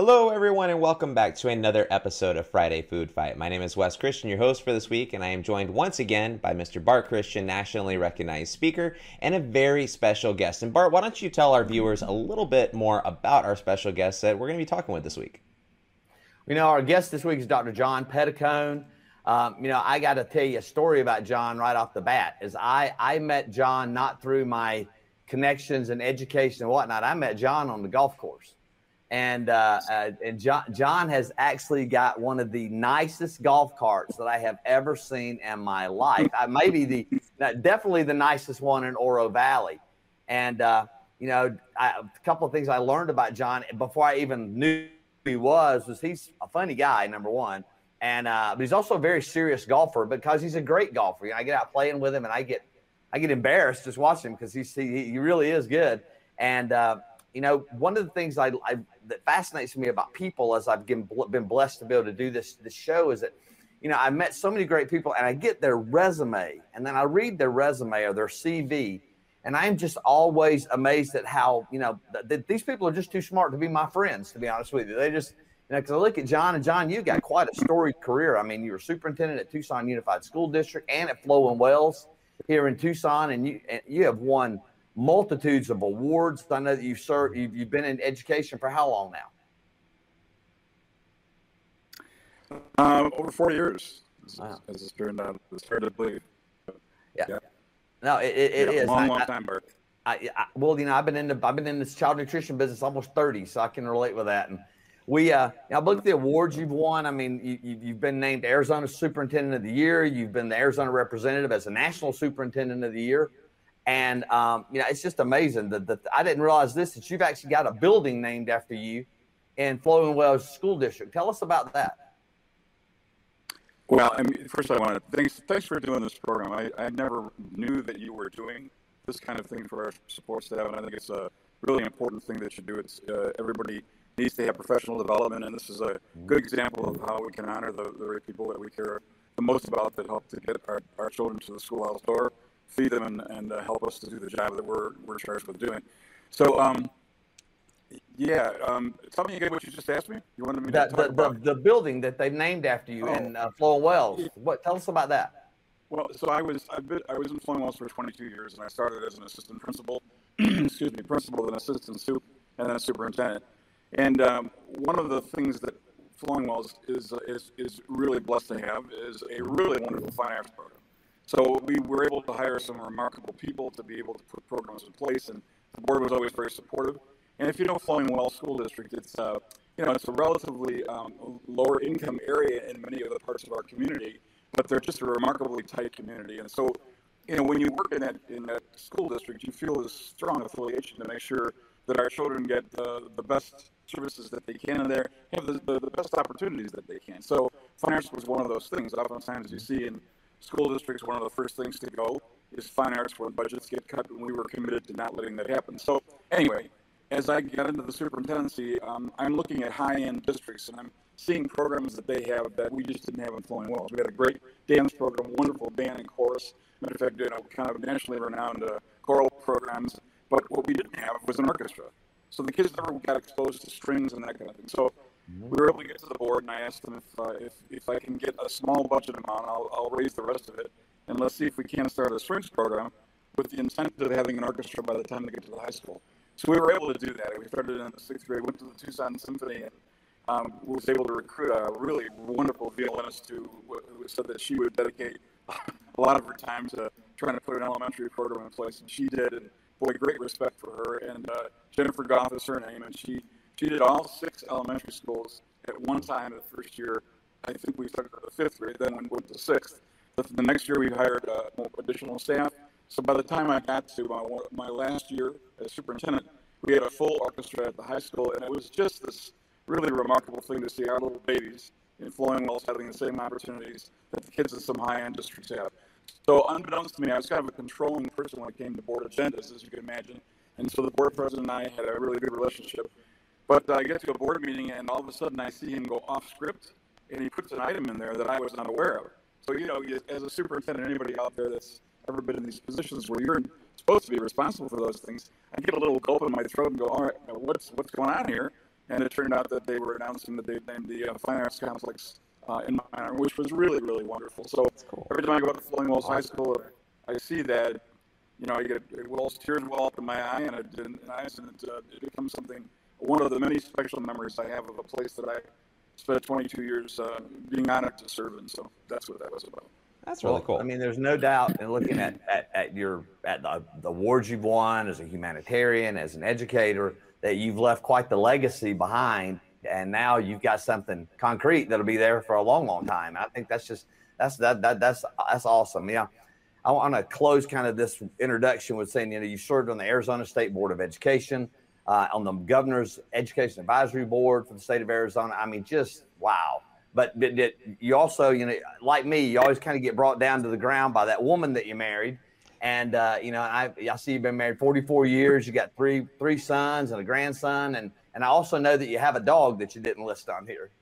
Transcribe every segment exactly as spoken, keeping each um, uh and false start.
Hello, everyone, and welcome back to another episode of Friday Food Fight. My name is Wes Christian, your host for this week, and I am joined once again by Mister Bart Christian, nationally recognized speaker, and a very special guest. And Bart, why don't you tell our viewers a little bit more about our special guest that we're going to be talking with this week? You know, our guest this week is Doctor John Petticone. Um, you know, I got to tell you a story about John right off the bat. Is I I met John not through my connections and education and whatnot. I met John on the golf course. And uh, uh, and John, John has actually got one of the nicest golf carts that I have ever seen in my life. I, maybe the definitely the nicest one in Oro Valley. And uh, you know, I, a couple of things I learned about John before I even knew who he was was he's a funny guy, number one, and uh, but he's also a very serious golfer because he's a great golfer. You know, I get out playing with him and I get I get embarrassed just watching him because he's he, he really is good. And uh, you know, one of the things I, I that fascinates me about people as I've been, been blessed to be able to do this this show is that, you know, I met so many great people and I get their resume and then I read their resume or their C V and I'm just always amazed at how, you know, th- th- these people are just too smart to be my friends, to be honest with you. They just, you know, because I look at John and John, you got quite a storied career. I mean, you were superintendent at Tucson Unified School District and at Flow and Wells here in Tucson, and you and you have won multitudes of awards. I know that you've served, you've, you've been in education for how long now? Um, over four years, wow. as it's turned out. It's hard to believe. Yeah. yeah. No, it, it, it yeah, is. Long, I, long I, time, Bert. I, I, well, you know, I've been in the, I've been in this child nutrition business almost thirty, so I can relate with that. And we, uh, I look at the awards you've won. I mean, you, you, you've been named Arizona Superintendent of the Year. You've been the Arizona representative as the National Superintendent of the Year. And, um, you know, it's just amazing that, that I didn't realize this, that you've actually got a building named after you in Flow and Wells School District. Tell us about that. Well, I mean, first I want to thanks, thanks for doing this program. I, I never knew that you were doing this kind of thing for our support staff, and I think it's a really important thing that you do. It's uh, everybody needs to have professional development, and this is a good example of how we can honor the, the very people that we care the most about that help to get our, our children to the schoolhouse door, feed them, and, and uh, help us to do the job that we're we're charged with doing. So, um, yeah, um, tell me again what you just asked me. You wanted me to the, talk the, about the, the building that they named after you oh. in uh, Flow and Wells. What? Tell us about that. Well, so I was I've been, I was in Flow and Wells for twenty-two years, and I started as an assistant principal, excuse me, principal, then assistant soup, and then a superintendent. And um, one of the things that Flow and Wells is uh, is is really blessed to have is a really wonderful fine arts program. So we were able to hire some remarkable people to be able to put programs in place, and the board was always very supportive. And if you know Flow and Wells School District, it's uh, you know it's a relatively um, lower income area in many of the parts of our community, but they're just a remarkably tight community. And so, you know, when you work in that in that school district, you feel this strong affiliation to make sure that our children get uh, the best services that they can, and they have the, the, the best opportunities that they can. So fine arts was one of those things. Oftentimes you see in school districts, one of the first things to go is fine arts, where budgets get cut, and we were committed to not letting that happen. So anyway, as I got into the superintendency, um, I'm looking at high-end districts, and I'm seeing programs that they have that we just didn't have in Flow and Wells. We had a great dance program, wonderful band and chorus. Matter of fact, you know, kind of nationally renowned uh, choral programs, but what we didn't have was an orchestra. So the kids never got exposed to strings and that kind of thing. So we were able to get to the board, and I asked them if uh, if, if I can get a small budget amount, I'll, I'll raise the rest of it, and let's see if we can start a strings program with the intent of having an orchestra by the time they get to the high school. So we were able to do that. We started in the sixth grade, went to the Tucson Symphony, and um, was able to recruit a really wonderful violinist who, who said that she would dedicate a lot of her time to trying to put an elementary program in place, and she did. And boy, great respect for her. And uh, Jennifer Goff is her name, and she She did all six elementary schools at one time the first year. I think we started at the fifth grade, then we went to sixth. The, the next year we hired uh, additional staff. So by the time I got to my, my last year as superintendent, we had a full orchestra at the high school, and it was just this really remarkable thing to see our little babies in Flow and Wells having the same opportunities that the kids in some high-end districts have. So unbeknownst to me, I was kind of a controlling person when it came to board agendas, as you can imagine. And so the board president and I had a really good relationship. But I get to a board meeting, and all of a sudden I see him go off script, and he puts an item in there that I was not aware of. So, you know, as a superintendent, anybody out there that's ever been in these positions where you're supposed to be responsible for those things, I get a little gulp in my throat and go, all right, what's what's going on here? and it turned out that they were announcing that they'd named the uh, Fine Arts Complex uh, in my honor, which was really, really wonderful. So cool. Every time I go up to Flowing Wells High School, I see that, you know, I get it wells, tears well up in my eye, and it, and eyes, and it, uh, it becomes something, one of the many special memories I have of a place that I spent twenty-two years uh, being honored to serve in. So that's what that was about. That's really well, cool. I mean, there's no doubt in looking at, at, at your at the, the awards you've won as a humanitarian, as an educator, that you've left quite the legacy behind, and now you've got something concrete that'll be there for a long, long time. I think that's just that's that, that that's that's awesome. Yeah, I want to close kind of this introduction with saying, you know, you served on the Arizona State Board of Education, uh, on the Governor's Education Advisory Board for the state of Arizona. I mean, just wow. But did, did you also, you know, like me, you always kind of get brought down to the ground by that woman that you married. And, uh, you know, I, I see you've been married forty-four years. You got three three sons and a grandson. And, and I also know that you have a dog that you didn't list on here.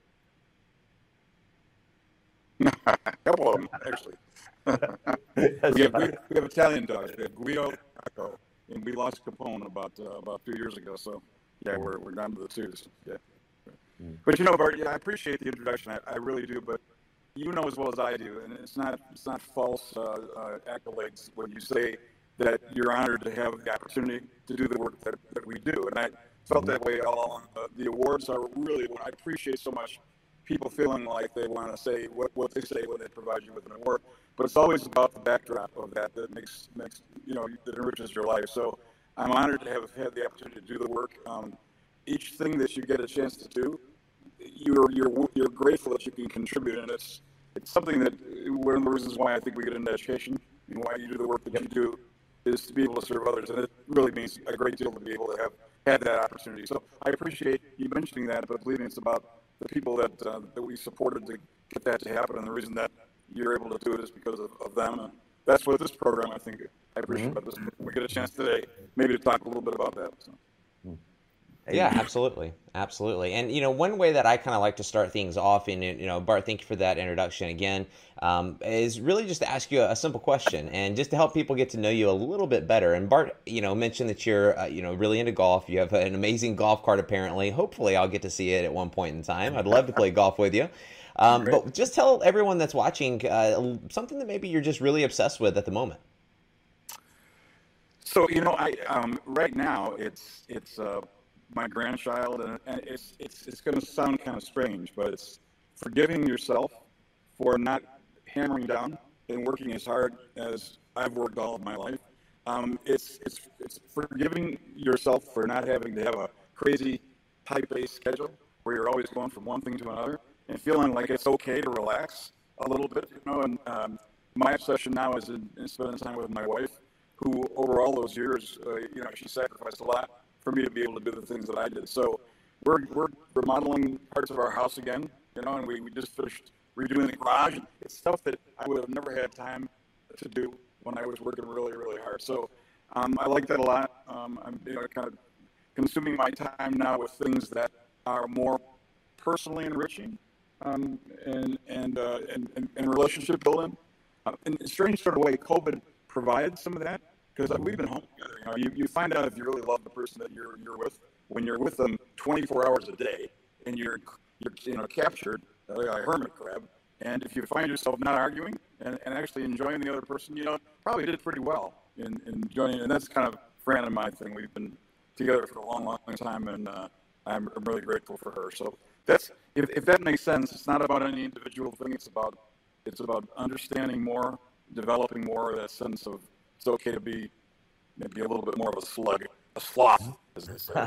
A couple of them, actually. we, have, we, we have Italian dogs. We have Guido, and we lost Capone about uh, about two years ago. So, yeah, we're, we're down to the twos. Yeah. But you know, Bart, yeah, I appreciate the introduction. I, I really do. But you know as well as I do, and it's not it's not false uh, uh, accolades when you say that you're honored to have the opportunity to do the work that, that we do. And I felt that way all along. Uh, the awards are really what I appreciate so much. People feeling like they want to say what, what they say when they provide you with an award, but it's always about the backdrop of that that makes makes you know that enriches your life. So I'm honored to have had the opportunity to do the work. Um, each thing that you get a chance to do, you're you're you're grateful that you can contribute, and it's it's something that one of the reasons why I think we get into education and why you do the work that you do is to be able to serve others, and it really means a great deal to be able to have had that opportunity. So I appreciate you mentioning that, but believe me, it's about the people that uh, that we supported to get that to happen, and the reason that you're able to do it is because of, of them. And that's what this program, I think, I appreciate about this. We get a chance today, maybe to talk a little bit about that. So. Yeah, absolutely. Absolutely. And, you know, one way that I kind of like to start things off, and, you know, Bart, thank you for that introduction again, um, is really just to ask you a, a simple question and just to help people get to know you a little bit better. And Bart, you know, mentioned that you're, uh, you know, really into golf. You have an amazing golf cart, apparently. Hopefully I'll get to see it at one point in time. I'd love to play golf with you. Um, but just tell everyone that's watching uh, something that maybe you're just really obsessed with at the moment. So, you know, I um, right now it's, it's, uh, my grandchild, and, and it's it's it's going to sound kind of strange, but it's forgiving yourself for not hammering down and working as hard as I've worked all of my life. Um, it's it's it's forgiving yourself for not having to have a crazy type-based schedule where you're always going from one thing to another, and feeling like it's okay to relax a little bit. You know, and um, my obsession now is in, in spending time with my wife, who over all those years, uh, you know, she sacrificed a lot for me to be able to do the things that I did. So we're we're remodeling parts of our house again, you know, and we, we just finished redoing the garage. It's stuff that I would have never had time to do when I was working really, really hard. So um, I like that a lot. Um, I'm you know, kind of consuming my time now with things that are more personally enriching um, and and, uh, and and and relationship building. Uh, in a strange sort of way, COVID provided some of that. Because we've been home together. You know, you, you find out if you really love the person that you're you're with when you're with them twenty-four hours a day, and you're you're you know captured like a hermit crab. And if you find yourself not arguing and, and actually enjoying the other person, you know, probably did pretty well in, in enjoying. And that's kind of Fran and my thing. We've been together for a long, long time, and uh, I'm really grateful for her. So that's if if that makes sense. It's not about any individual thing. It's about it's about understanding more, developing more of that sense of. It's okay to be maybe a little bit more of a slug, a sloth, as they say.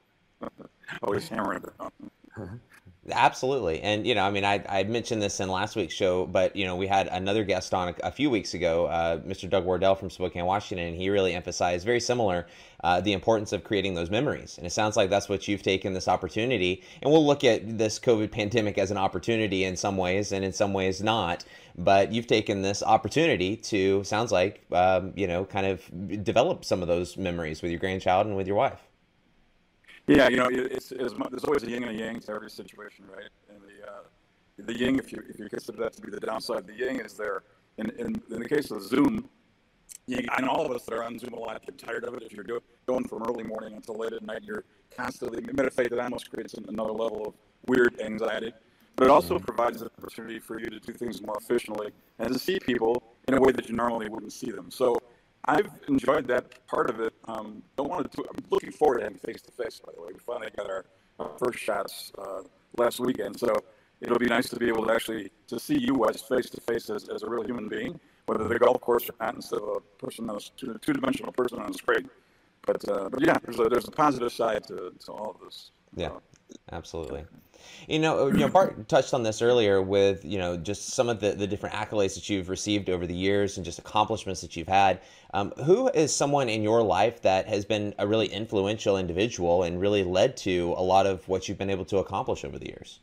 Always hammering it down. Absolutely. And, you know, I mean, I, I mentioned this in last week's show, but, you know, we had another guest on a, a few weeks ago, uh, Mister Doug Wardell from Spokane, Washington, and he really emphasized very similar uh, the importance of creating those memories. And it sounds like that's what you've taken this opportunity. And we'll look at this COVID pandemic as an opportunity in some ways and in some ways not. But you've taken this opportunity to, sounds like, um, you know, kind of develop some of those memories with your grandchild and with your wife. Yeah, you know, it's, it's there's always a yin and a yang to every situation, right? And the uh, the yin, if you if you consider that to be the downside, the yang is there. In, in in the case of Zoom, you, and all of us that are on Zoom a lot get tired of it. If you're do, going from early morning until late at night, you're constantly meditating. That almost creates another level of weird anxiety. But it also provides an opportunity for you to do things more efficiently and to see people in a way that you normally wouldn't see them. So I've enjoyed that part of it. Um, don't want to. I'm looking forward to having face to face. By the way, we finally got our, our first shots uh, last weekend, so it'll be nice to be able to actually to see you Wes face to face as as a real human being, whether the golf course or not, instead of a person, a two two dimensional person on a screen. But uh, but yeah, there's a there's a positive side to to all of this. Yeah, uh, absolutely. You know, you know, Bart touched on this earlier with, you know, just some of the, the different accolades that you've received over the years and just accomplishments that you've had. Um, who is someone in your life that has been a really influential individual and really led to a lot of what you've been able to accomplish over the years?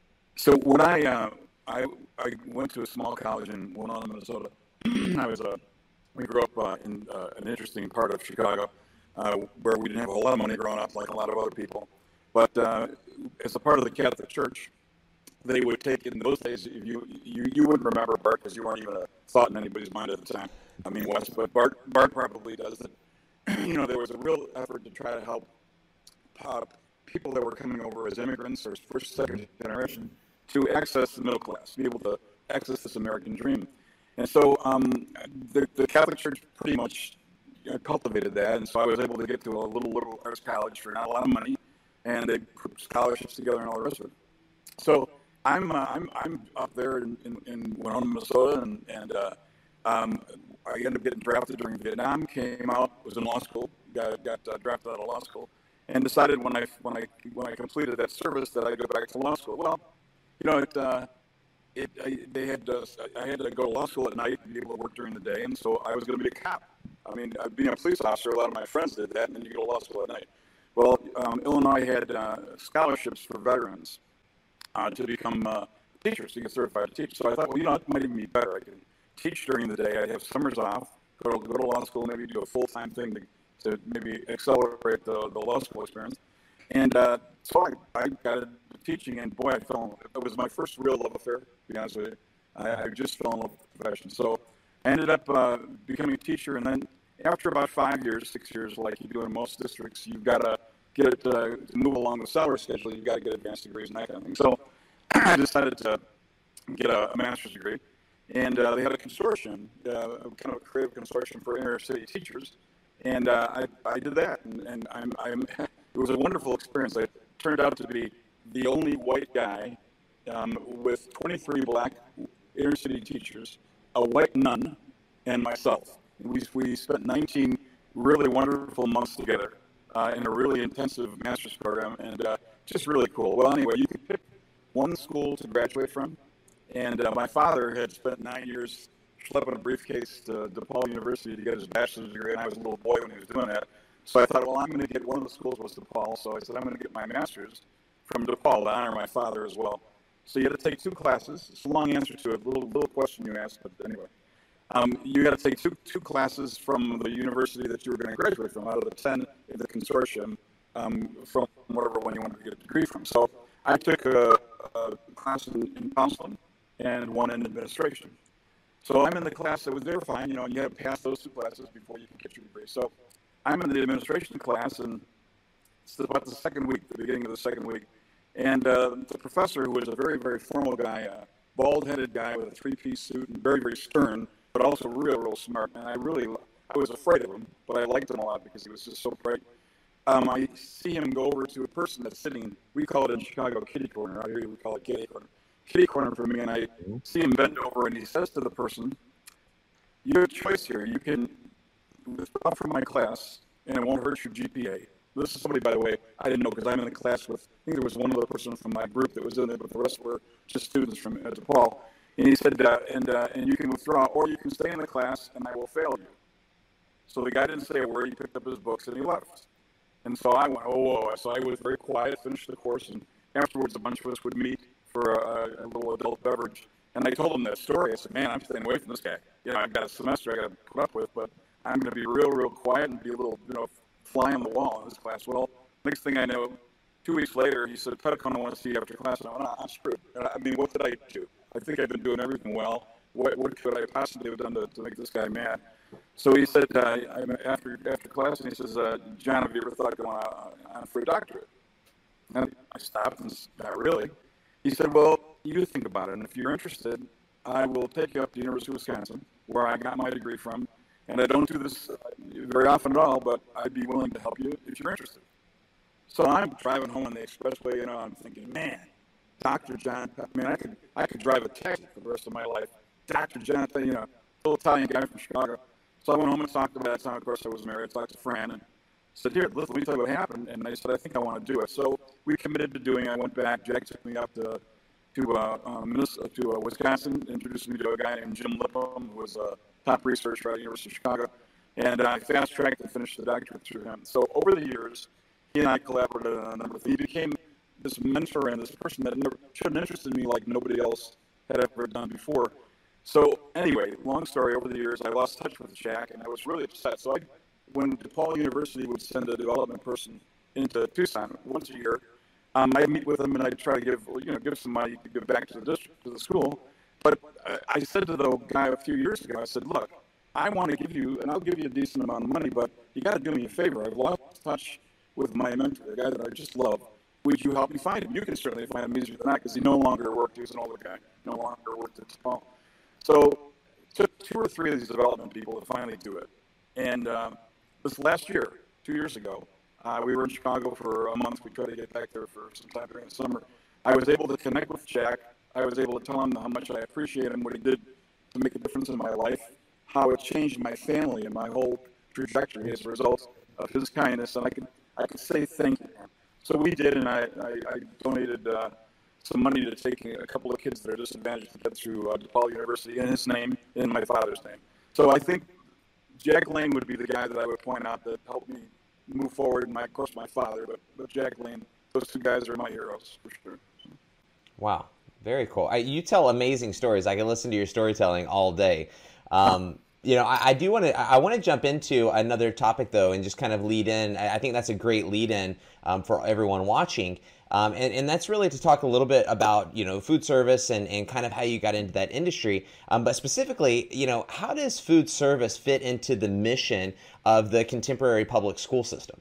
So when I uh, I I went to a small college in Winona, Minnesota. I was a we grew up uh, in uh, an interesting part of Chicago uh, where we didn't have a whole lot of money growing up, like a lot of other people. But uh, as a part of the Catholic Church, they would take it in those days. If you you you wouldn't remember Bart because you weren't even a thought in anybody's mind at the time. I mean, Wes, but Bart Bart probably does it. You know, there was a real effort to try to help uh, people that were coming over as immigrants or first, second generation to access the middle class, be able to access this American dream. And so um, the, the Catholic Church pretty much you know, cultivated that. And so I was able to get to a little liberal arts college for not a lot of money, and they put scholarships together and all the rest of it. So I'm uh, I'm I'm up there in, in, in Winona, Minnesota, and and uh, um, I ended up getting drafted during Vietnam. Came out, was in law school, got got uh, drafted out of law school, and decided when I when I when I completed that service that I'd go back to law school. Well, you know it. Uh, It, I, they had uh, I had to go to law school at night and be able to work during the day, and so I was going to be a cop. I mean, being a police officer, a lot of my friends did that, and then you go to law school at night. Well, um, Illinois had uh, scholarships for veterans uh, to become uh, teachers, to get certified to teach. So I thought, well, you know, it might even be better. I could teach during the day. I'd have summers off, go to, go to law school, maybe do a full-time thing to, to maybe accelerate the, the law school experience. And uh, so I, I got into teaching, and boy, I fell. It was my first real love affair, to be honest with you. I, I just fell in love with the profession. So I ended up uh, becoming a teacher, and then after about five years, six years, like you do in most districts, you've got to get it uh, to move along the salary schedule. You've got to get advanced degrees and that kind of thing. So I decided to get a, a master's degree, and uh, they had a consortium, uh, kind of a creative consortium for inner city teachers, and uh, I, I did that, and, and I'm, I'm it was a wonderful experience. I turned out to be the only white guy um, with twenty-three black inner city teachers, a white nun, and myself. We, we spent nineteen really wonderful months together uh, in a really intensive master's program, and uh, just really cool. Well, anyway, you could pick one school to graduate from, and uh, my father had spent nine years schlepping a briefcase to DePaul University to get his bachelor's degree, and I was a little boy when he was doing that. So I thought, well, I'm going to get one of the schools was DePaul, so I said, I'm going to get my master's from DePaul to honor my father as well. So you had to take two classes. It's a long answer to a little little question you asked, but anyway. Um, you had to take two two classes from the university that you were going to graduate from, out of the ten in the consortium, um, from whatever one you wanted to get a degree from. So I took a, a class in, in counseling and one in administration. So I'm in the class that was there fine, you know, and you have to pass those two classes before you can get your degree. So I'm in the administration class, and it's about the second week, the beginning of the second week. And uh, the professor, who was a very, very formal guy, a bald-headed guy with a three-piece suit, and very, very stern, but also real, real smart. And I really, I was afraid of him, but I liked him a lot because he was just so bright. Um, I see him go over to a person that's sitting, we call it in Chicago kitty corner. Out here we call it kitty corner. Kitty corner for me, and I see him bend over, and he says to the person, you have a choice here. You can withdraw from my class, and it won't hurt your G P A. This is somebody, by the way, I didn't know because I'm in the class with, I think there was one other person from my group that was in there, but the rest were just students from uh, DePaul. And he said, uh, and uh, and you can withdraw, or you can stay in the class, and I will fail you. So the guy didn't say a word. He picked up his books, and he left. And so I went, oh, whoa. So I was very quiet, finished the course, and afterwards a bunch of us would meet for a, a little adult beverage. And I told him that story. I said, man, I'm staying away from this guy. You know, I've got a semester I got to put up with, but I'm going to be real, real quiet and be a little, you know, fly on the wall in this class. Well, next thing I know, two weeks later, he said, Petticone, I want to see you after class. And I went, oh, I'm screwed. I mean, what did I do? I think I've been doing everything well. What, what could I possibly have done to, to make this guy mad? So he said, uh, after after class, and he says, uh, John, have you ever thought of going on for a doctorate? And I stopped and said, not really. He said, well, you think about it, and if you're interested, I will take you up to the University of Wisconsin, where I got my degree from, and I don't do this very often at all, but I'd be willing to help you if you're interested. So I'm driving home on the expressway, you know, I'm thinking, man, Doctor John, I mean, I could I could drive a taxi for the rest of my life. Doctor John, you know, little Italian guy from Chicago. So I went home and talked to him. At that time, of course, I was married. I talked to Fran and said, here, listen, let me tell you what happened. And I said, I think I want to do it. So we committed to doing it. I went back. Jack took me up to to uh, um, Minnesota, to uh, Wisconsin, introduced me to a guy named Jim Lippum, who was a top researcher at the University of Chicago. And I fast-tracked and finished the doctorate through him. So over the years, he and I collaborated on a number of things. He became this mentor and this person that never, showed an interest in me like nobody else had ever done before. So anyway, long story, over the years, I lost touch with Jack, and I was really upset. So I, when DePaul University would send a development person into Tucson once a year, um, I'd meet with them and I'd try to give, you know, give some money to give back to the district, to the school. But I, I said to the guy a few years ago, I said, look, I want to give you, and I'll give you a decent amount of money, but you got to do me a favor. I've lost touch with my mentor, the guy that I just love. Would you help me find him? You can certainly find him easier than that because he no longer worked. He was an older guy, no longer worked at DePaul. So it took two or three of these development people to finally do it. And uh, this last year, two years ago, uh, we were in Chicago for a month. We tried to get back there for some time during the summer. I was able to connect with Jack. I was able to tell him how much I appreciate him, what he did to make a difference in my life, how it changed my family and my whole trajectory as a result of his kindness. And I could, I could say thank you. So we did, and I, I, I donated uh, some money to take a couple of kids that are disadvantaged to get through uh, DePaul University in his name, in my father's name. So I think Jack Lane would be the guy that I would point out that helped me move forward. My, of course, my father, but, but Jack Lane, those two guys are my heroes for sure. Wow, very cool. I, you tell amazing stories. I can listen to your storytelling all day. Um, you know, I, I do want to. I want to jump into another topic though, and just kind of lead in. I, I think that's a great lead in um, for everyone watching. Um, and, and that's really to talk a little bit about, you know, food service and, and kind of how you got into that industry. Um, but specifically, you know, how does food service fit into the mission of the contemporary public school system?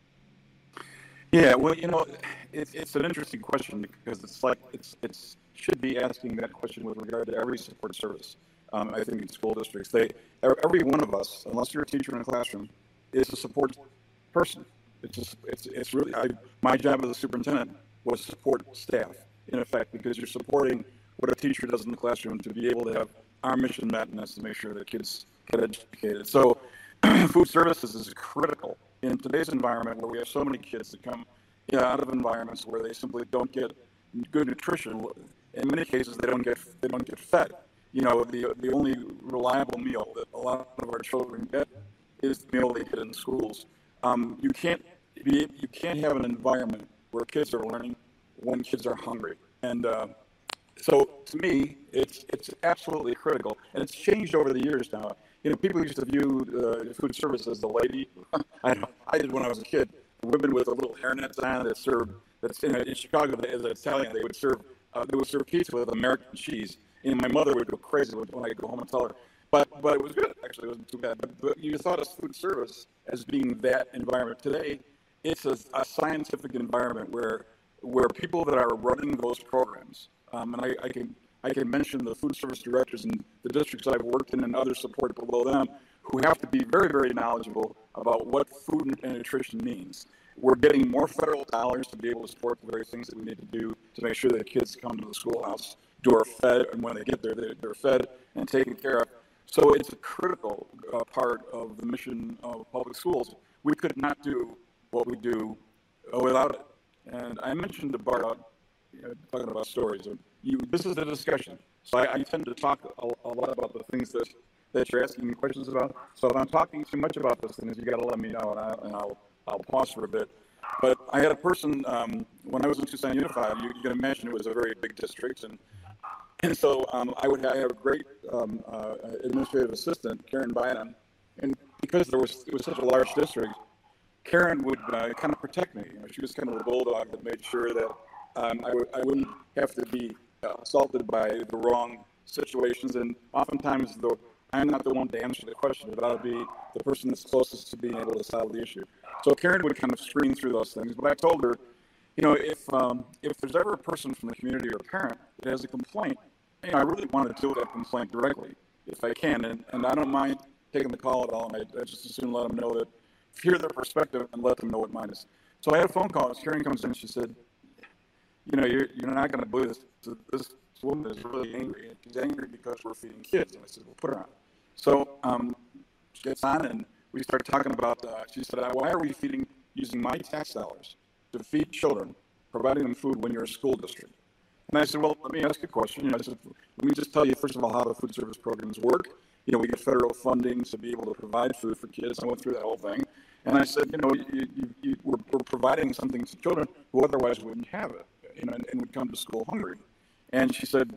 Yeah, well, you know, it's, it's an interesting question because it's like it's it's should be asking that question with regard to every support service. Um, I think in school districts, they every one of us, unless you're a teacher in a classroom, is a support person. It's just, it's it's really I, my job as a superintendent was support staff in effect because you're supporting what a teacher does in the classroom to be able to have our mission met, and that's to make sure that kids get educated. So food services is critical in today's environment where we have so many kids that come you know, out of environments where they simply don't get good nutrition. In many cases, they don't get they don't get fed. You know, the the only reliable meal that a lot of our children get is the meal they get in schools. Um, you can't be, you can't have an environment where kids are learning when kids are hungry. And uh, so, to me, it's it's absolutely critical, and it's changed over the years now. You know, people used to view uh, food service as the lady. I know, I did when I was a kid. Women with a little hairnet on that served. That's in, in Chicago as an Italian. They would serve uh, they would serve pizza with American cheese. And my mother would go crazy when I go home and tell her. But but it was good, actually. It wasn't too bad. But, but you thought of food service as being that environment. Today, it's a, a scientific environment where where people that are running those programs, um, and I, I can I can mention the food service directors in the districts I've worked in and others support below them, who have to be very, very knowledgeable about what food and nutrition means. We're getting more federal dollars to be able to support the very things that we need to do to make sure that kids come to the schoolhouse are fed, and when they get there, they're fed and taken care of. So it's a critical uh, part of the mission of public schools. We could not do what we do uh, without it. And I mentioned to Bart, uh, talking about stories. You, this is a discussion. So I, I tend to talk a, a lot about the things that, that you're asking me questions about. So if I'm talking too much about those things, you got to let me know, and, I, and I'll, I'll pause for a bit. But I had a person, um, when I was in Tucson Unified, you, you can imagine it was a very big district, and And so um, I would have, I have a great um, uh, administrative assistant, Karen Bynum, and because there was it was such a large district, Karen would uh, kind of protect me. You know, she was kind of the bulldog that made sure that um, I, w- I wouldn't have to be uh, assaulted by the wrong situations. And oftentimes, though, I'm not the one to answer the question, but I'll be the person that's closest to being able to solve the issue. So Karen would kind of screen through those things, but I told her, you know, if um, if there's ever a person from the community or a parent that has a complaint, you know, I really want to deal with that complaint directly if I can, and, and I don't mind taking the call at all, and I, I just as soon let them know that, hear their perspective and let them know what mine is. So I had a phone call, as Karen comes in, she said, you know, you're, you're not going to believe this, this woman is really angry, and she's angry because we're feeding kids, and I said, well, put her on. So um, she gets on, and we started talking about, uh, she said, why are we feeding, using my tax dollars to feed children, providing them food when you're a school district? And I said, well, let me ask you a question. You know, I said, let me just tell you, first of all, how the food service programs work. You know, we get federal funding to be able to provide food for kids. I went through that whole thing. And I said, you know, you, you, you, we're, we're providing something to children who otherwise wouldn't have it, you know, and, and would come to school hungry. And she said,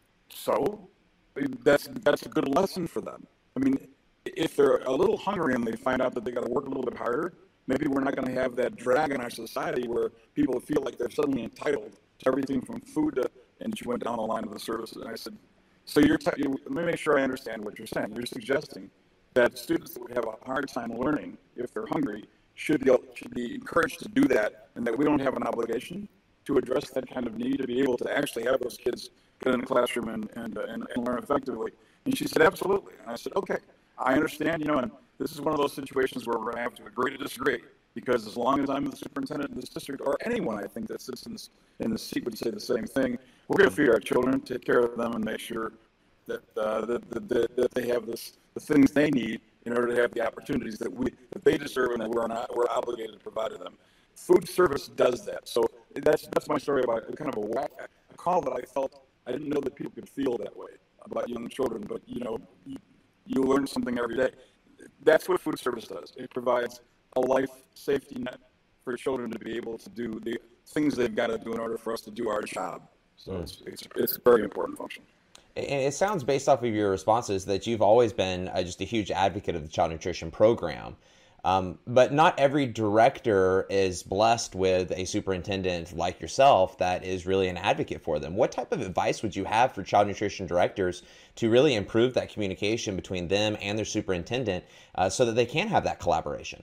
so that's that's a good lesson for them. I mean, if they're a little hungry and they find out that they got to work a little bit harder, maybe we're not going to have that drag in our society where people feel like they're suddenly entitled to everything from food to, and she went down the line of the services. And I said, so you're, t- you, let me make sure I understand what you're saying. You're suggesting that students that would have a hard time learning if they're hungry should be, should be encouraged to do that, and that we don't have an obligation to address that kind of need to be able to actually have those kids get in the classroom and, and, uh, and, and learn effectively. And she said, absolutely. And I said, okay, I understand, you know, and this is one of those situations where we're going to have to agree to disagree, because as long as I'm the superintendent in this district, or anyone I think that sits in this, in the seat would say the same thing, we're going to feed our children, take care of them, and make sure that, uh, that, that, that they have this, the things they need in order to have the opportunities that we that they deserve and that we're not we're obligated to provide to them. Food service does that. So that's that's my story about kind of a, whack, a call that I felt I didn't know that people could feel that way about young children, but you know, you, you learn something every day. That's what food service does. It provides a life safety net for children to be able to do the things they've got to do in order for us to do our job. So mm. it's, it's it's a very important function. And it sounds, based off of your responses, that you've always been uh, just a huge advocate of the child nutrition program. Um, but not every director is blessed with a superintendent like yourself that is really an advocate for them. What type of advice would you have for child nutrition directors to really improve that communication between them and their superintendent uh, so that they can have that collaboration?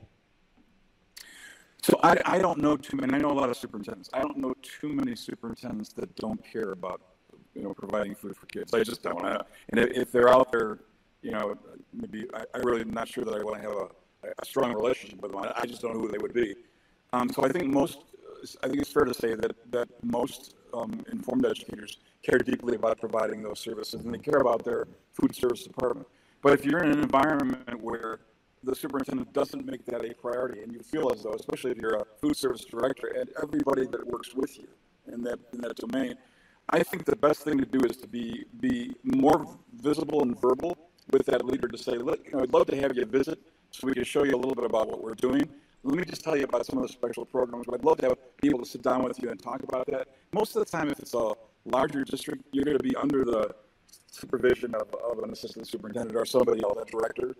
So I, I don't know too many, I know a lot of superintendents. I don't know too many superintendents that don't care about, you know, providing food for kids. I just don't. I, and if they're out there, you know, maybe I, I really am not sure that I want to have a, a strong relationship with them. I, I just don't know who they would be. Um, so I think most, I think it's fair to say that that most um, informed educators care deeply about providing those services, and they care about their food service department. But if you're in an environment where the superintendent doesn't make that a priority, and you feel as though, especially if you're a food service director and everybody that works with you in that in that domain, I think the best thing to do is to be be more visible and verbal with that leader to say, look, you know, I'd love to have you visit so we can show you a little bit about what we're doing. Let me just tell you about some of the special programs, but I'd love to have, be able to sit down with you and talk about that. Most of the time, if it's a larger district, you're going to be under the supervision of, of an assistant superintendent or somebody else, that director.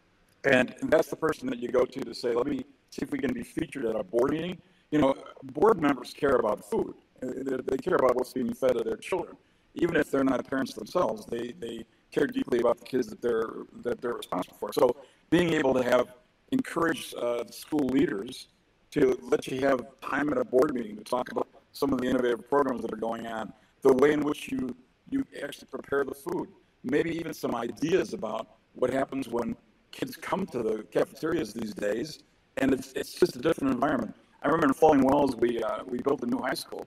And, and that's the person that you go to to say, let me see if we can be featured at a board meeting. You know, board members care about food. They, they care about what's being fed to their children. Even if they're not parents themselves, they, they care deeply about the kids that they're that they're responsible for. So being able to have encourage uh, school leaders to let you have time at a board meeting to talk about some of the innovative programs that are going on, the way in which you you actually prepare the food, maybe even some ideas about what happens when kids come to the cafeterias these days, and it's it's just a different environment. I remember in Falling Wells, we uh, we built a new high school,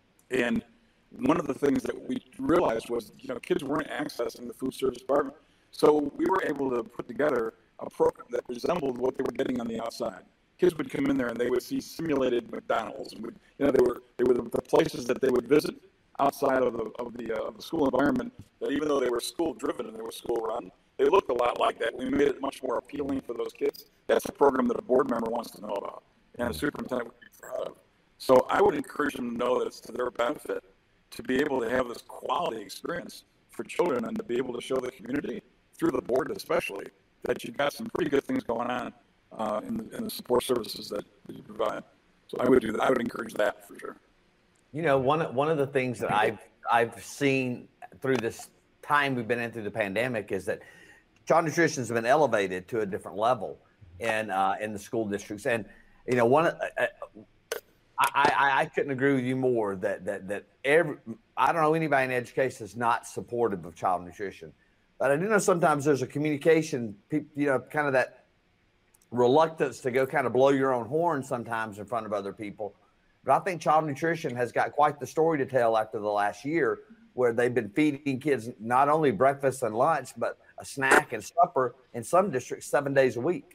and one of the things that we realized was, you know, kids weren't accessing the food service department, so we were able to put together a program that resembled what they were getting on the outside. Kids would come in there and they would see simulated McDonald's, and would, you know, they were they were the places that they would visit outside of the of the uh, of the school environment. That even though they were school driven and they were school run, they looked a lot like that. We made it much more appealing for those kids. That's a program that a board member wants to know about, and a superintendent would be proud of. So I would encourage them to know that it's to their benefit to be able to have this quality experience for children and to be able to show the community, through the board especially, that you've got some pretty good things going on uh, in, the, in the support services that, that you provide. So I would do that. I would encourage that for sure. You know, one one of the things that I've I've seen through this time we've been in through the pandemic is that child nutrition has been elevated to a different level in uh, in the school districts. And you know, one, uh, I, I I couldn't agree with you more that that that every I don't know anybody in education that's not supportive of child nutrition, but I do know sometimes there's a communication, you know, kind of that reluctance to go kind of blow your own horn sometimes in front of other people. But I think child nutrition has got quite the story to tell after the last year, where they've been feeding kids not only breakfast and lunch, but a snack and supper in some districts seven days a week.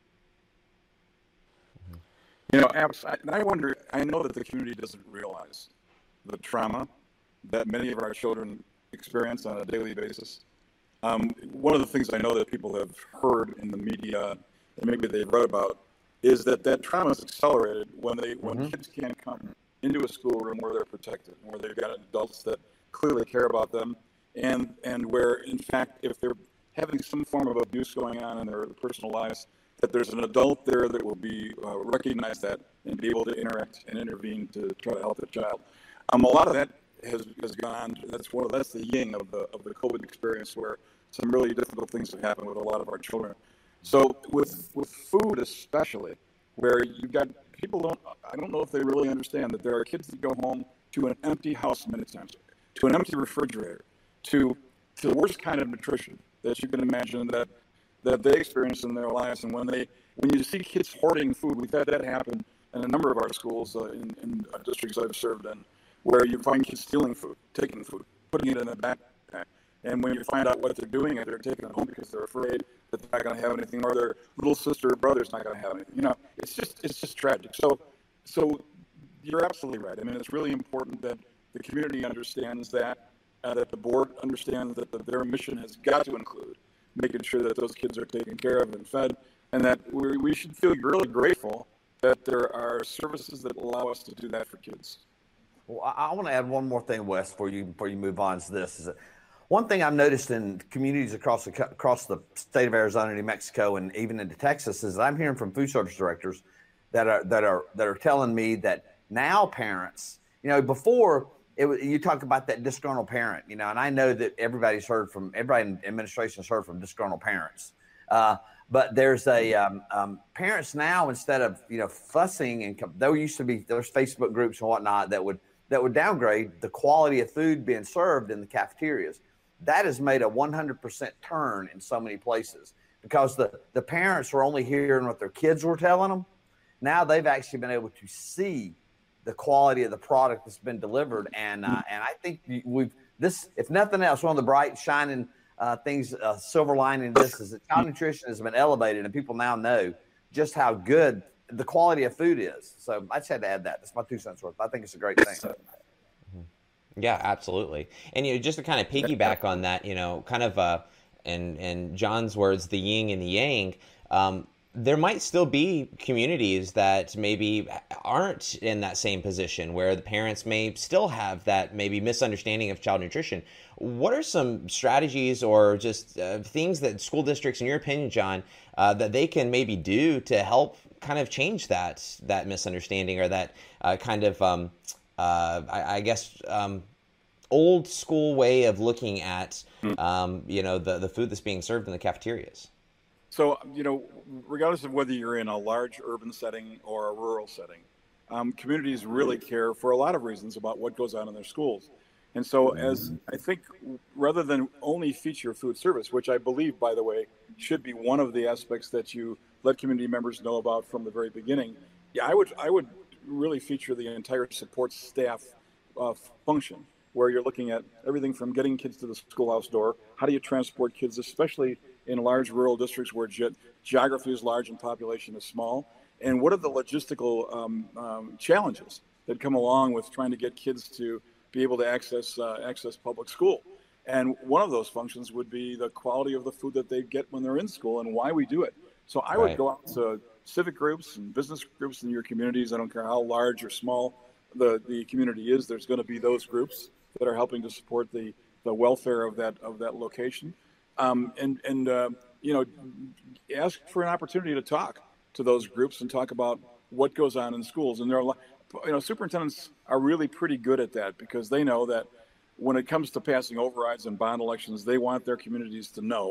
You know, and I wonder, I know that the community doesn't realize the trauma that many of our children experience on a daily basis. Um, one of the things I know that people have heard in the media and maybe they've read about is that that trauma is accelerated when they when mm-hmm. kids can't come into a schoolroom where they're protected, where they've got adults that clearly care about them, and and where in fact if they're having some form of abuse going on in their personal lives, that there's an adult there that will be uh, recognize that and be able to interact and intervene to try to help the child. Um, a lot of that has has gone. That's one of that's the yin of the of the COVID experience, where some really difficult things have happened with a lot of our children. So with with food especially, where you've got people don't, I don't know if they really understand that there are kids that go home to an empty house many times, to an empty refrigerator, to, to the worst kind of nutrition that you can imagine that, that they experience in their lives. And when they when you see kids hoarding food, we've had that happen in a number of our schools uh, in, in districts I've served in, where you find kids stealing food, taking food, putting it in a backpack. And when you find out what they're doing, they're taking it home because they're afraid that they're not going to have anything, or their little sister or brother's not going to have anything. You know, it's just it's just tragic. So, so you're absolutely right. I mean, it's really important that the community understands that, uh, that the board understands that the, their mission has got to include making sure that those kids are taken care of and fed, and that we we should feel really grateful that there are services that allow us to do that for kids. Well, I, I want to add one more thing, Wes, before you before you move on to this. Is that one thing I've noticed in communities across the across the state of Arizona, New Mexico, and even into Texas is that I'm hearing from food service directors that are that are that are telling me that now parents, you know, before it was, you talk about that disgruntled parent, you know, and I know that everybody's heard from everybody in administration has heard from disgruntled parents, uh, but there's a um, um, parents now, instead of you know fussing, and there used to be there's Facebook groups and whatnot that would that would downgrade the quality of food being served in the cafeterias. That has made a one hundred percent turn in so many places, because the, the parents were only hearing what their kids were telling them. Now they've actually been able to see the quality of the product that's been delivered. And uh, and I think we've this, if nothing else, one of the bright shining uh, things, uh, silver lining in this is that child nutrition has been elevated, and people now know just how good the quality of food is. So I just had to add that. That's my two cents worth. I think it's a great thing. Yeah, absolutely. And, you know, just to kind of piggyback on that, you know, kind of, uh, in, in John's words, the yin and the yang, um, there might still be communities that maybe aren't in that same position, where the parents may still have that maybe misunderstanding of child nutrition. What are some strategies or just uh, things that school districts, in your opinion, John, uh, that they can maybe do to help kind of change that, that misunderstanding, or that uh, kind of, um, Uh, I, I guess, um, old school way of looking at, um, you know, the, the food that's being served in the cafeterias? So, you know, regardless of whether you're in a large urban setting or a rural setting, um, communities really care for a lot of reasons about what goes on in their schools. And so, as I think, rather than only feature food service, which I believe, by the way, should be one of the aspects that you let community members know about from the very beginning, yeah, I would, I would really feature the entire support staff uh, function, where you're looking at everything from getting kids to the schoolhouse door. How do you transport kids, especially in large rural districts where ge- geography is large and population is small? And what are the logistical um, um, challenges that come along with trying to get kids to be able to access uh, access public school? And one of those functions would be the quality of the food that they get when they're in school, and why we do it. So I would Right. go out to civic groups and business groups in your communities. I don't care how large or small the, the community is, there's going to be those groups that are helping to support the, the welfare of that of that location. Um, and, and uh, you know, ask for an opportunity to talk to those groups and talk about what goes on in schools. And there are, you know, superintendents are really pretty good at that, because they know that when it comes to passing overrides and bond elections, they want their communities to know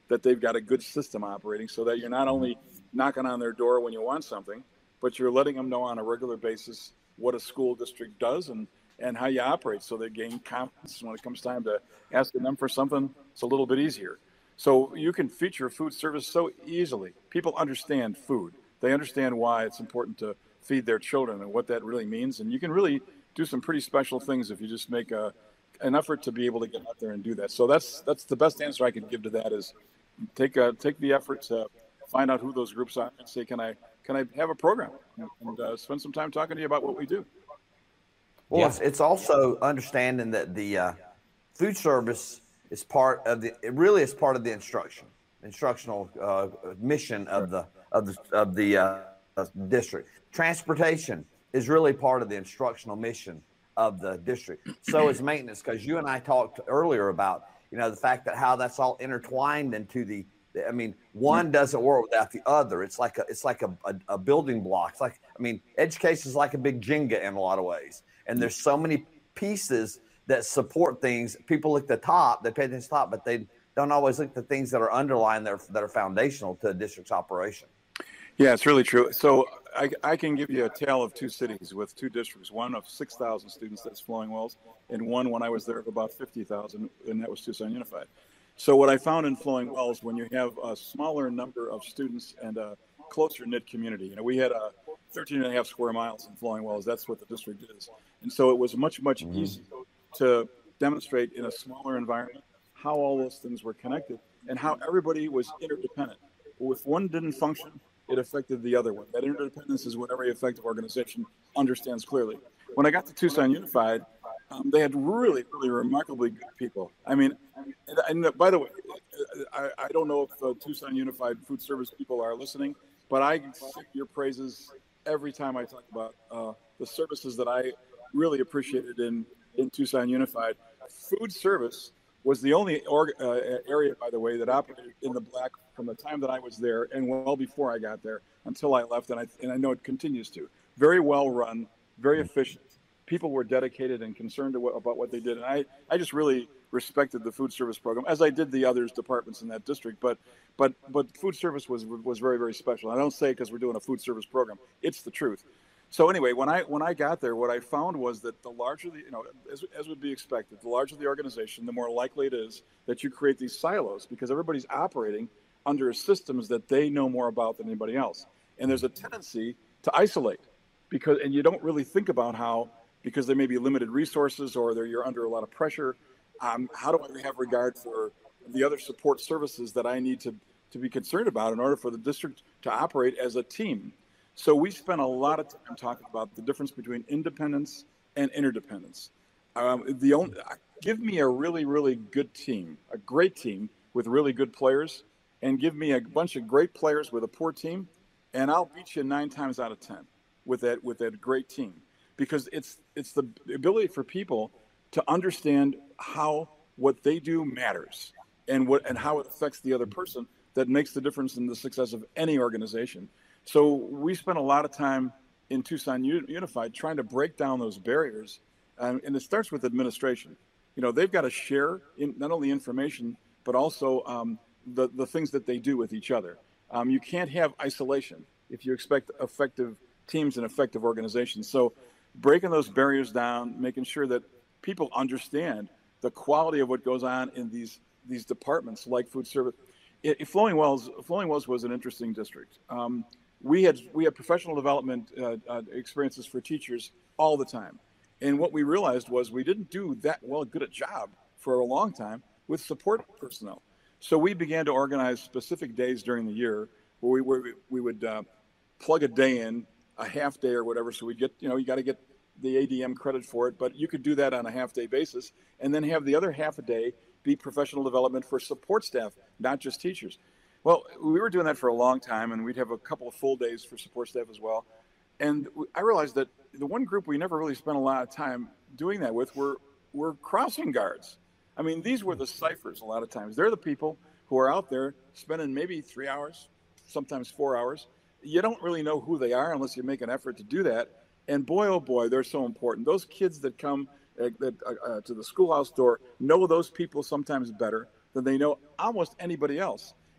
that they've got a good system operating, so that you're not only knocking on their door when you want something, but you're letting them know on a regular basis what a school district does and, and how you operate, so they gain confidence when it comes time to asking them for something. It's a little bit easier. So you can feature food service so easily. People understand food. They understand why it's important to feed their children and what that really means. And you can really do some pretty special things if you just make a, an effort to be able to get out there and do that. So that's that's the best answer I can give to that is take a, take the effort to find out who those groups are and say, can I can I have a program and uh, spend some time talking to you about what we do. Well, Yeah. it's, it's also understanding that the uh, food service is part of the, it really is part of the instruction, instructional uh, mission of the, of the, of the uh, district. Transportation is really part of the instructional mission of the district. So is maintenance, because you and I talked earlier about, you know, the fact that how that's all intertwined into the, I mean, one doesn't work without the other. It's like a, it's like a, a, a building block. It's like, I mean, education is like a big Jenga in a lot of ways. And there's so many pieces that support things. People look at the top, they pay attention to the top, but they don't always look at the things that are underlying there that are foundational to a district's operation. Yeah, it's really true. So I, I can give you a tale of two cities with two districts, one of six thousand students, that's Flowing Wells, and one when I was there of about fifty thousand, and that was Tucson Unified. So what I found in Flowing Wells, when you have a smaller number of students and a closer knit community, you know, we had a thirteen and a half square miles in Flowing Wells. That's what the district is. And so it was much, much mm-hmm. easier to demonstrate in a smaller environment how all those things were connected and how everybody was interdependent. If one didn't function, it affected the other one. That interdependence is what every effective organization understands clearly. When I got to Tucson Unified, um, they had really, really remarkably good people. I mean, and, and by the way, I, I don't know if uh, Tucson Unified food service people are listening, but I sing your praises every time I talk about uh, the services that I really appreciated in, in Tucson Unified. Food service was the only org, uh, area, by the way, that operated in the black from the time that I was there and well before I got there until I left, and I, and I know it continues to. Very well run, very efficient. People were dedicated and concerned about what they did, and I, I just really respected the food service program, as I did the others departments in that district. But but but food service was was very, very special. I don't say it because we're doing a food service program. It's the truth. So anyway, when I when I got there, what I found was that the larger the, you know, as, as would be expected, the larger the organization, the more likely it is that you create these silos because everybody's operating under systems that they know more about than anybody else. And there's a tendency to isolate because, and you don't really think about how, because there may be limited resources or you're under a lot of pressure, um, how do I have regard for the other support services that I need to, to be concerned about in order for the district to operate as a team? So we spent a lot of time talking about the difference between independence and interdependence. Um, the only, give me a really, really good team, a great team with really good players, and give me a bunch of great players with a poor team, and I'll beat you nine times out of ten with that with that great team, because it's it's the ability for people to understand how what they do matters and what and how it affects the other person that makes the difference in the success of any organization. So we spent a lot of time in Tucson Unified trying to break down those barriers, um, and it starts with administration. You know, they've got to share in, not only information, but also um, the, the things that they do with each other. Um, you can't have isolation if you expect effective teams and effective organizations. So breaking those barriers down, making sure that people understand the quality of what goes on in these these departments like food service. It, it, Flowing Wells, Flowing Wells was an interesting district. Um, we had we had professional development uh, uh, experiences for teachers all the time, and what we realized was we didn't do that well good a job for a long time with support personnel. So we began to organize specific days during the year where we where we, we would uh, plug a day in, a half day or whatever. So we get you know you got to get the A D M credit for it, but you could do that on a half day basis, and then have the other half a day be professional development for support staff, not just teachers. Well, we were doing that for a long time, and we'd have a couple of full days for support staff as well. And I realized that the one group we never really spent a lot of time doing that with were, were crossing guards. I mean, these were the ciphers a lot of times. They're the people who are out there spending maybe three hours, sometimes four hours. You don't really know who they are unless you make an effort to do that. And boy, oh boy, they're so important. Those kids that come uh, that, uh, uh, to the schoolhouse door know those people sometimes better than they know almost anybody else.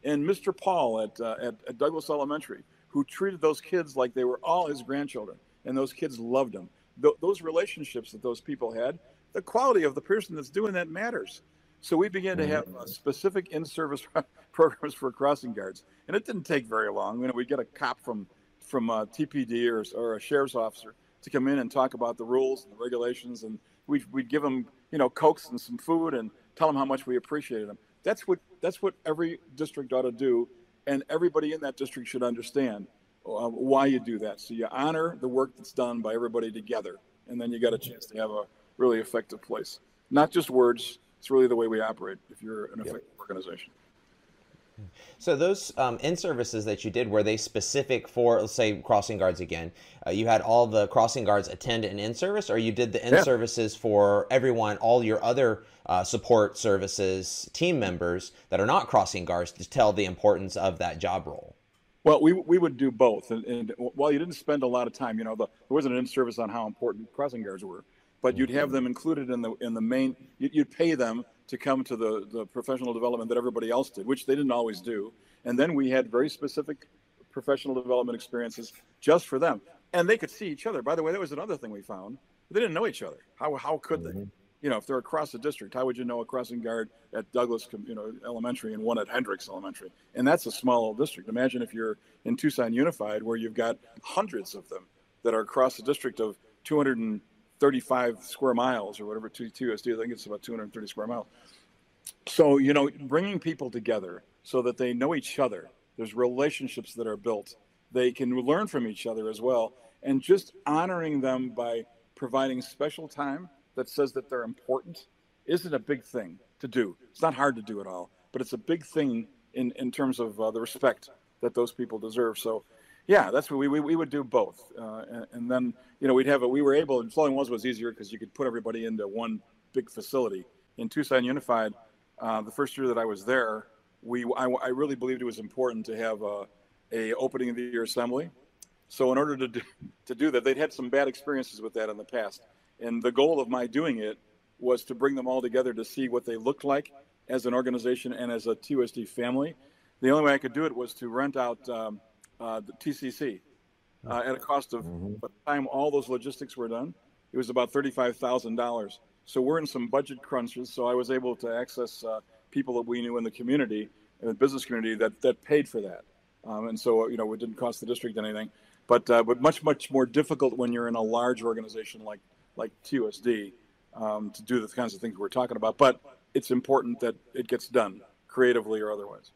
and Mister Paul at, uh, at, at Douglas Elementary, who treated those kids like they were all his grandchildren, and those kids loved him. Th- those relationships that those people had, the quality of the person that's doing that matters. So we began to have uh, specific in-service programs for crossing guards, and it didn't take very long. You know, we'd get a cop from from uh, T P D or, or a sheriff's officer to come in and talk about the rules and the regulations, and we'd, we'd give them, you know, Cokes and some food and tell them how much we appreciated them. That's what that's what every district ought to do, and everybody in that district should understand uh, why you do that. So you honor the work that's done by everybody together, and then you got a chance to have a really effective place. Not just words. It's really the way we operate if you're an effective yep. organization. So those um, in-services that you did, were they specific for, let's say, crossing guards again? Uh, you had all the crossing guards attend an in-service, or you did the in-services yeah. for everyone, all your other uh, support services, team members that are not crossing guards, to tell the importance of that job role? Well, we we would do both. And, and while you didn't spend a lot of time, you know, the, there wasn't an in-service on how important crossing guards were, but you'd have them included in the in the main, you'd pay them to come to the, the professional development that everybody else did, which they didn't always do. And then we had very specific professional development experiences just for them. And they could see each other. By the way, that was another thing we found. They didn't know each other. How how could they? You know, if they're across the district, how would you know a crossing guard at Douglas, you know, Elementary and one at Hendricks Elementary? And that's a small district. Imagine if you're in Tucson Unified, where you've got hundreds of them that are across the district of two hundred thirty-five square miles or whatever, T U S D, I think it's about two hundred thirty square miles. So, you know, bringing people together so that they know each other, there's relationships that are built. They can learn from each other as well. And just honoring them by providing special time that says that they're important isn't a big thing to do. It's not hard to do at all, but it's a big thing in, in terms of uh, the respect that those people deserve. So, yeah, that's what we, we, we would do both. Uh, and, and then, you know, we'd have a, we were able, and Flowing Wells was easier because you could put everybody into one big facility. In Tucson Unified, uh, the first year that I was there, we I, I really believed it was important to have a, a opening of the year assembly. So in order to do, to do that, they'd had some bad experiences with that in the past. And the goal of my doing it was to bring them all together to see what they looked like as an organization and as a T U S D family. The only way I could do it was to rent out um, uh, the T C C uh, at a cost of, mm-hmm. by the time all those logistics were done, it was about thirty-five thousand dollars. So we're in some budget crunches. So I was able to access uh, people that we knew in the community, in the business community, that, that paid for that. Um, and so, you know, it didn't cost the district anything. But uh, but much, much more difficult when you're in a large organization like, like T U S D um, to do the kinds of things we're talking about. But it's important that it gets done creatively or otherwise.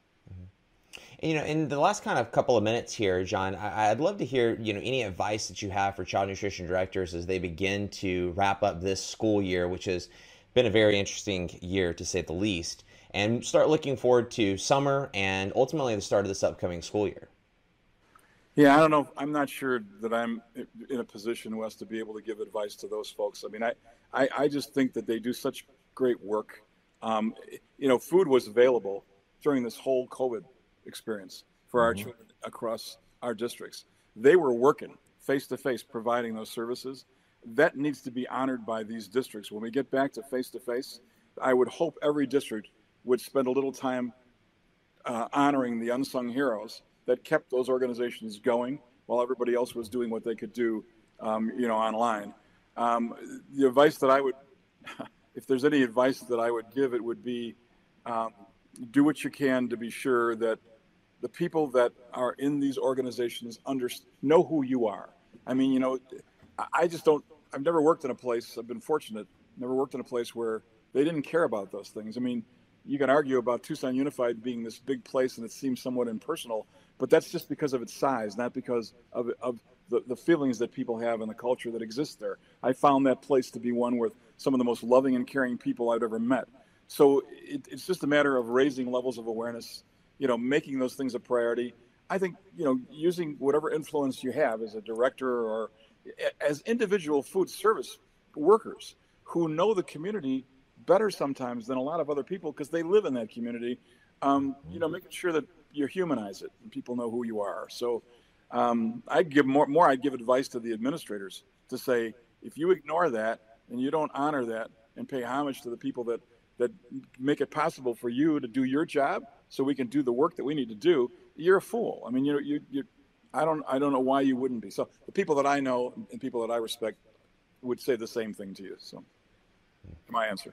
You know, in the last kind of couple of minutes here, John, I, I'd love to hear, you know, any advice that you have for child nutrition directors as they begin to wrap up this school year, which has been a very interesting year to say the least, and start looking forward to summer and ultimately the start of this upcoming school year. Yeah, I don't know. I'm not sure that I'm in a position, Wes, to be able to give advice to those folks. I mean, I, I, I just think that they do such great work. Um, you know, food was available during this whole COVID experience for our mm-hmm. children across our districts. They were working face-to-face providing those services. That needs to be honored by these districts. When we get back to face-to-face, I would hope every district would spend a little time uh, honoring the unsung heroes that kept those organizations going while everybody else was doing what they could do, um, you know, online. Um, the advice that I would, if there's any advice that I would give, it would be um, do what you can to be sure that the people that are in these organizations under, know who you are. I mean, you know, I just don't, I've never worked in a place, I've been fortunate, never worked in a place where they didn't care about those things. I mean, you can argue about Tucson Unified being this big place and it seems somewhat impersonal, but that's just because of its size, not because of, of the, the feelings that people have and the culture that exists there. I found that place to be one with some of the most loving and caring people I've ever met. So it, it's just a matter of raising levels of awareness, you know, making those things a priority. I think, you know, using whatever influence you have as a director or as individual food service workers who know the community better sometimes than a lot of other people because they live in that community, um, you know, making sure that you humanize it and people know who you are. So um, I'd give more, more, I'd give advice to the administrators to say, if you ignore that and you don't honor that, and pay homage to the people that, that make it possible for you to do your job so we can do the work that we need to do, you're a fool. I mean, you you you I don't I don't know why you wouldn't be. So the people that I know and people that I respect would say the same thing to you. So my answer.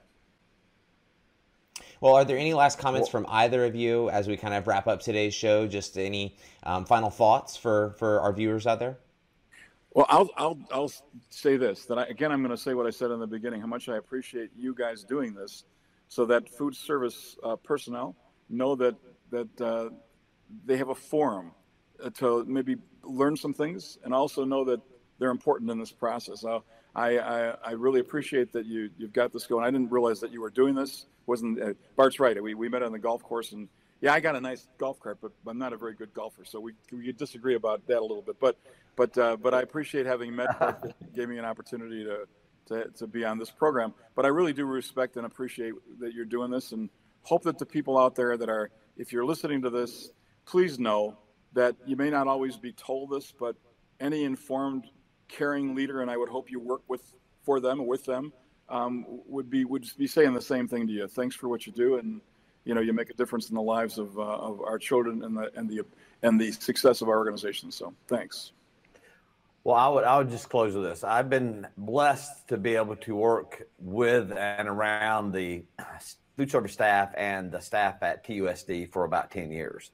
Well, are there any last comments from either of you as we kind of wrap up today's show? Just any um, final thoughts for, for our viewers out there? Well, I'll I'll I'll say this, that I, again, I'm going to say what I said in the beginning, how much I appreciate you guys doing this, so that food service uh, personnel know that that uh, they have a forum to maybe learn some things, and also know that they're important in this process. Uh, I, I I really appreciate that you you've got this going. I didn't realize that you were doing this. Wasn't uh, Bart's right? We we met on the golf course, and yeah, I got a nice golf cart, but I'm not a very good golfer, so we we disagree about that a little bit. But but uh, but I appreciate having met. Bart, gave me an opportunity to, to to be on this program. But I really do respect and appreciate that you're doing this, and hope that the people out there that are, if you're listening to this, please know that you may not always be told this, but any informed, caring leader, and I would hope you work with for them or with them, um, would be would be saying the same thing to you. Thanks for what you do, and you know you make a difference in the lives of uh, of our children and the and the and the success of our organization. So thanks. Well, I would I would just close with this. I've been blessed to be able to work with and around the food service staff and the staff at T U S D for about ten years,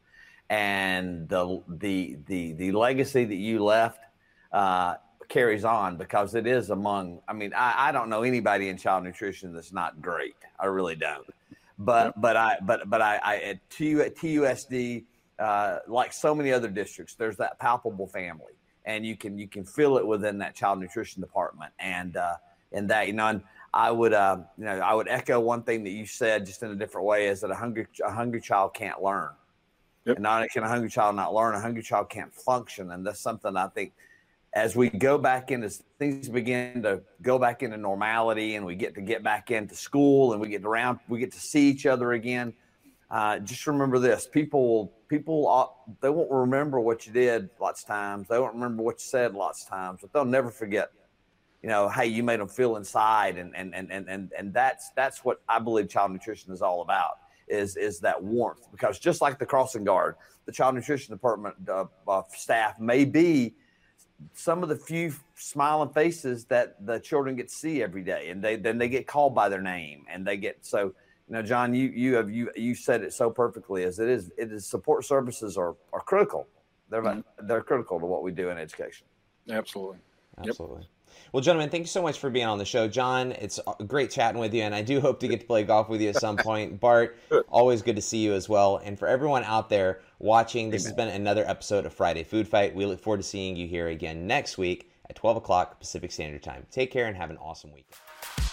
and the the the the legacy that you left uh, carries on, because it is among. I mean, I, I don't know anybody in child nutrition that's not great. I really don't. But but I but but I, I at T U S D, uh, like so many other districts, there's that palpable family. And you can you can feel it within that child nutrition department, and uh, and that you know, and I would uh, you know I would echo one thing that you said just in a different way, is that a hungry a hungry child can't learn, yep. And not only can a hungry child not learn, a hungry child can't function, and that's something I think as we go back in, as things begin to go back into normality, and we get to get back into school, and we get around, we get to see each other again. Uh, just remember this: people, people, they won't remember what you did lots of times. They won't remember what you said lots of times, but they'll never forget. You know, hey, you made them feel inside, and and and and and and that's that's what I believe child nutrition is all about. Is is that warmth? Because just like the crossing guard, the child nutrition department uh, uh, staff may be some of the few smiling faces that the children get to see every day, and they then they get called by their name, and they get so. You know, John, you you have you you said it so perfectly. As it is, it is support services are, are critical. They're mm-hmm. they're critical to what we do in education. Absolutely, absolutely. Yep. Well, gentlemen, thank you so much for being on the show. John, it's great chatting with you, and I do hope to get to play golf with you at some point. Bart, always good to see you as well. And for everyone out there watching, this Amen. Has been another episode of Friday Food Fight. We look forward to seeing you here again next week at twelve o'clock Pacific Standard Time. Take care and have an awesome weekend.